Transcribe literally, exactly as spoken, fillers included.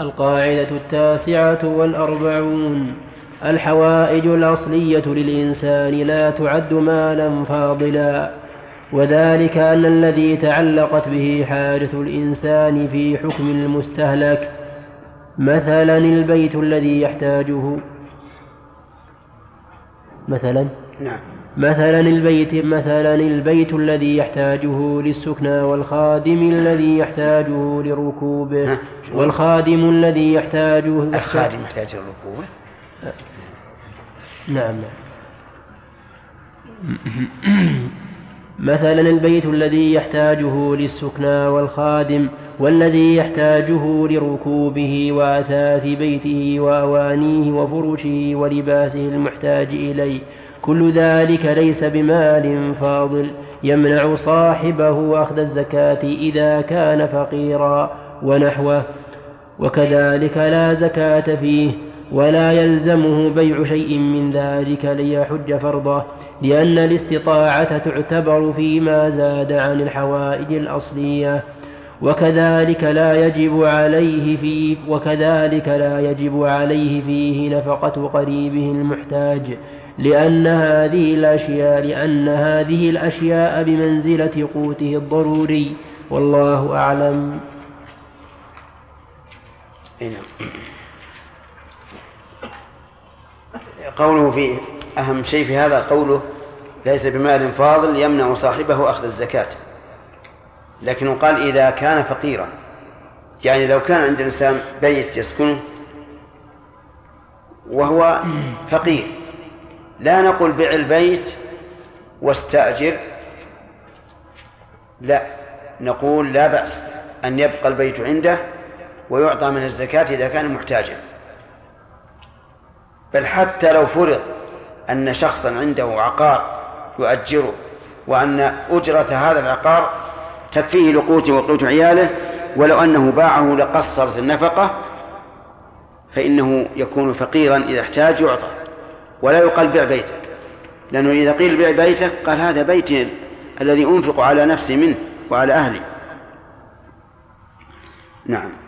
القاعدة التاسعة والأربعون: الحوائج الأصلية للإنسان لا تعد مالا فاضلا، وذلك أن الذي تعلقت به حاجة الإنسان في حكم المستهلك، مثلا البيت الذي يحتاجه مثلا نعم مثلا البيت مثلا البيت الذي يحتاجه للسكنى، والخادم الذي يحتاجه لركوبه، والخادم الذي يحتاجه الخادم يحتاج لركوبه. نعم. مثلا البيت الذي يحتاجه للسكنى، والخادم والذي يحتاجه لركوبه وأثاث بيته وأوانيه وفرشه ولباسه المحتاج إليه، كل ذلك ليس بمال فاضل يمنع صاحبه أخذ الزكاة إذا كان فقيرا ونحوه. وكذلك لا زكاة فيه، ولا يلزمه بيع شيء من ذلك ليحج فرضه، لأن الاستطاعة تعتبر فيما زاد عن الحوائج الأصلية. وكذلك لا يجب عليه فيه وكذلك لا يجب عليه فيه نفقة قريبه المحتاج، لأن هذه الأشياء لأن هذه الأشياء بمنزلة قوته الضروري، والله أعلم. قوله في أهم شيء في هذا قوله ليس بمال فاضل يمنع صاحبه أخذ الزكاة، لكنه قال إذا كان فقيرا، يعني لو كان عند الإنسان بيت يسكنه وهو فقير، لا نقول بيع البيت واستأجر، لا، نقول لا بأس أن يبقى البيت عنده ويعطى من الزكاة إذا كان محتاجا. بل حتى لو فرض أن شخصا عنده عقار يؤجره، وأن أجرة هذا العقار تكفيه لقوته وقوت عياله، ولو أنه باعه لقصرت النفقة، فإنه يكون فقيرا إذا احتاج يعطى، ولا يقال بيع بيتك، لأنه إذا قيل بيع بيتك قال هذا بيتي الذي أنفق على نفسي منه وعلى أهلي. نعم.